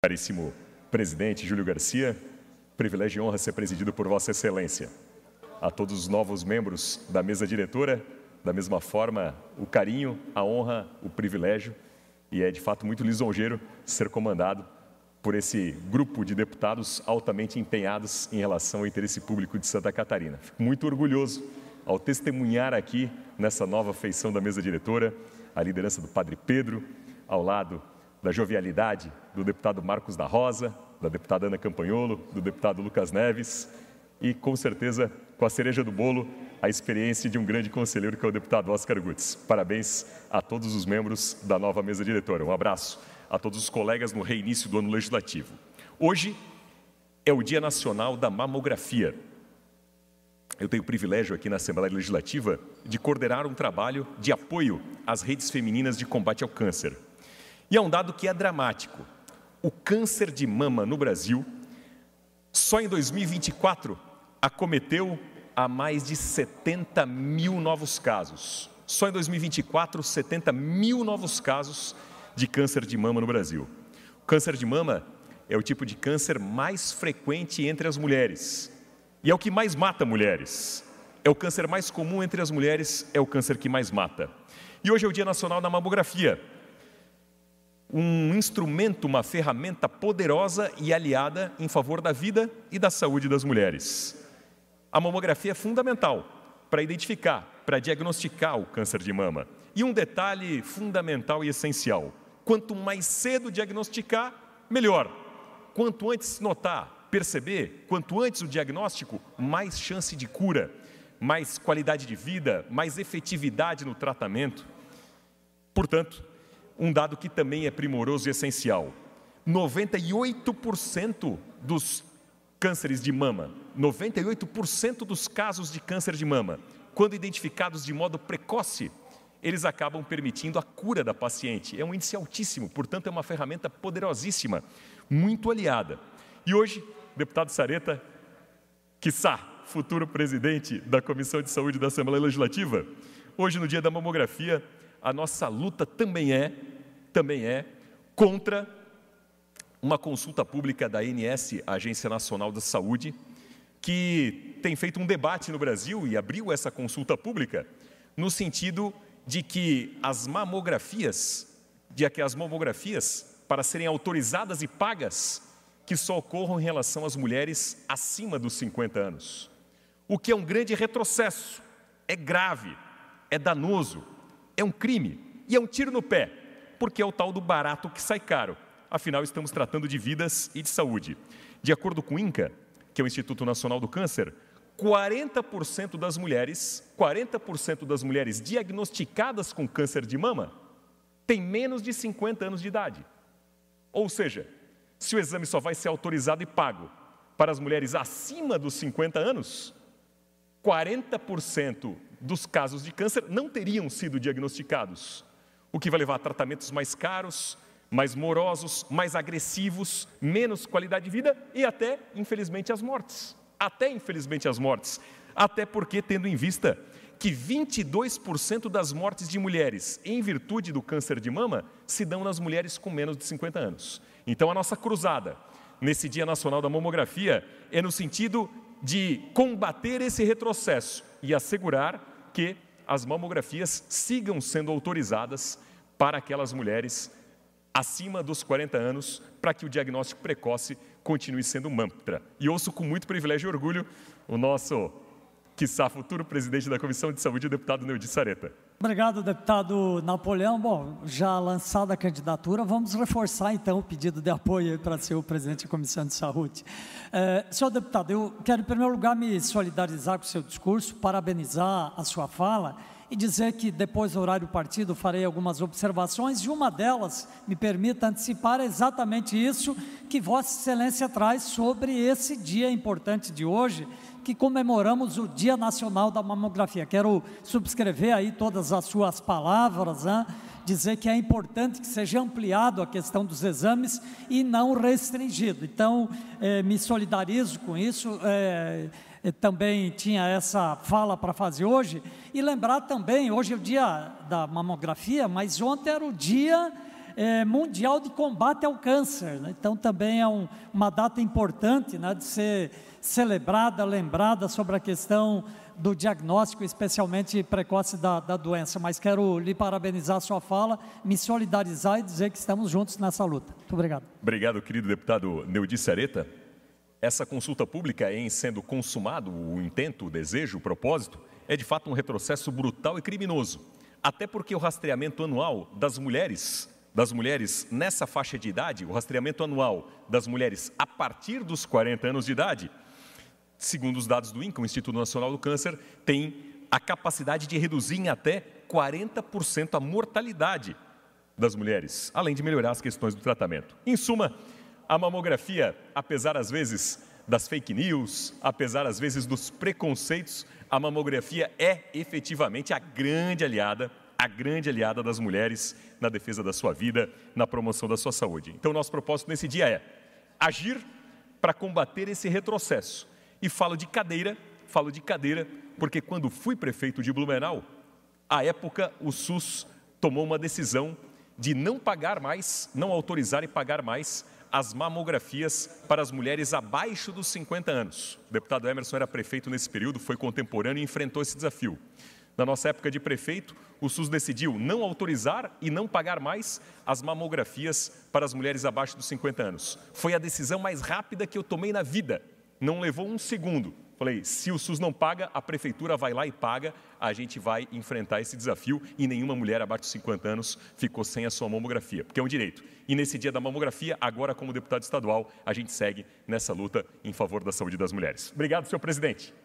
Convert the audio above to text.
Caríssimo presidente Júlio Garcia, privilégio e honra ser presidido por Vossa Excelência. A todos os novos membros da mesa diretora, da mesma forma, o carinho, a honra, o privilégio, e é de fato muito lisonjeiro ser comandado por esse grupo de deputados altamente empenhados em relação ao interesse público de Santa Catarina. Fico muito orgulhoso ao testemunhar aqui, nessa nova feição da mesa diretora, a liderança do Padre Pedro, ao lado da jovialidade do deputado Marcos da Rosa, da deputada Ana Campanholo, do deputado Lucas Neves e, com certeza, com a cereja do bolo, a experiência de um grande conselheiro que é o deputado Oscar Gutz. Parabéns a todos os membros da nova mesa diretora. Um abraço a todos os colegas no reinício do ano legislativo. Hoje é o Dia Nacional da Mamografia. Eu tenho o privilégio aqui na Assembleia Legislativa de coordenar um trabalho de apoio às redes femininas de combate ao câncer. E é um dado que é dramático. O câncer de mama no Brasil, só em 2024, acometeu a mais de 70 mil novos casos. Só em 2024, 70 mil novos casos de câncer de mama no Brasil. O câncer de mama é o tipo de câncer mais frequente entre as mulheres. E é o que mais mata mulheres. É o câncer mais comum entre as mulheres, é o câncer que mais mata. E hoje é o Dia Nacional da Mamografia. Um instrumento, uma ferramenta poderosa e aliada em favor da vida e da saúde das mulheres. A mamografia é fundamental para identificar, para diagnosticar o câncer de mama. E um detalhe fundamental e essencial: quanto mais cedo diagnosticar, melhor. Quanto antes notar, perceber, quanto antes o diagnóstico, mais chance de cura, mais qualidade de vida, mais efetividade no tratamento. Portanto, um dado que também é primoroso e essencial: 98% dos cânceres de mama, 98% dos casos de câncer de mama, quando identificados de modo precoce, eles acabam permitindo a cura da paciente. É um índice altíssimo, portanto é uma ferramenta poderosíssima, muito aliada. E hoje, deputado Sareta, quiçá futuro presidente da Comissão de Saúde da Assembleia Legislativa, hoje no dia da mamografia, a nossa luta também é contra uma consulta pública da ANS, a Agência Nacional da Saúde, que tem feito um debate no Brasil e abriu essa consulta pública no sentido de que as mamografias, para serem autorizadas e pagas, que só ocorram em relação às mulheres acima dos 50 anos. O que é um grande retrocesso, é grave, é danoso, é um crime e é um tiro no pé, porque é o tal do barato que sai caro. Afinal, estamos tratando de vidas e de saúde. De acordo com o INCA, que é o Instituto Nacional do Câncer, 40% das mulheres diagnosticadas com câncer de mama têm menos de 50 anos de idade. Ou seja, se o exame só vai ser autorizado e pago para as mulheres acima dos 50 anos, 40% dos casos de câncer não teriam sido diagnosticados, o que vai levar a tratamentos mais caros, mais morosos, mais agressivos, menos qualidade de vida e até, infelizmente, as mortes. Até porque, tendo em vista que 22% das mortes de mulheres em virtude do câncer de mama se dão nas mulheres com menos de 50 anos. Então, a nossa cruzada nesse Dia Nacional da Mamografia é no sentido de combater esse retrocesso e assegurar que as mamografias sigam sendo autorizadas para aquelas mulheres acima dos 40 anos, para que o diagnóstico precoce continue sendo um mantra. E ouço com muito privilégio e orgulho o nosso, quiçá, futuro presidente da Comissão de Saúde, o deputado Neudi Sareta. Obrigado, deputado Napoleão. Bom, já lançada a candidatura, vamos reforçar então o pedido de apoio para ser o presidente da Comissão de Saúde. Senhor deputado, eu quero em primeiro lugar me solidarizar com o seu discurso, parabenizar a sua fala e dizer que depois do horário do partido farei algumas observações e uma delas, me permita antecipar, é exatamente isso que Vossa Excelência traz sobre esse dia importante de hoje, que comemoramos o Dia Nacional da Mamografia. Quero subscrever aí todas as suas palavras, dizer que é importante que seja ampliado a questão dos exames e não restringido. Então, me solidarizo com isso, também tinha essa fala para fazer hoje, e lembrar também, hoje é o dia da mamografia, mas ontem era o dia mundial de combate ao câncer, né? Então também é uma data importante, né, de ser celebrada, lembrada sobre a questão do diagnóstico, especialmente precoce da doença. Mas quero lhe parabenizar a sua fala, me solidarizar e dizer que estamos juntos nessa luta. Muito obrigado. Obrigado, querido deputado Neudi Sareta. Essa consulta pública, em sendo consumado o intento, o desejo, o propósito, é de fato um retrocesso brutal e criminoso. Até porque o rastreamento anual das mulheres nessa faixa de idade, o rastreamento anual das mulheres a partir dos 40 anos de idade, segundo os dados do INCA, o Instituto Nacional do Câncer, tem a capacidade de reduzir em até 40% a mortalidade das mulheres, além de melhorar as questões do tratamento. Em suma, a mamografia, apesar às vezes das fake news, apesar às vezes dos preconceitos, a mamografia é efetivamente a grande aliada das mulheres na defesa da sua vida, na promoção da sua saúde. Então, nosso propósito nesse dia é agir para combater esse retrocesso. E falo de cadeira, porque quando fui prefeito de Blumenau, à época o SUS tomou uma decisão de não pagar mais, não autorizar e pagar mais as mamografias para as mulheres abaixo dos 50 anos. O deputado Emerson era prefeito nesse período, foi contemporâneo e enfrentou esse desafio. Na nossa época de prefeito, o SUS decidiu não autorizar e não pagar mais as mamografias para as mulheres abaixo dos 50 anos. Foi a decisão mais rápida que eu tomei na vida. Não levou um segundo. Falei, se o SUS não paga, a prefeitura vai lá e paga, a gente vai enfrentar esse desafio e nenhuma mulher abaixo de 50 anos ficou sem a sua mamografia, porque é um direito. E nesse dia da mamografia, agora como deputado estadual, a gente segue nessa luta em favor da saúde das mulheres. Obrigado, senhor presidente.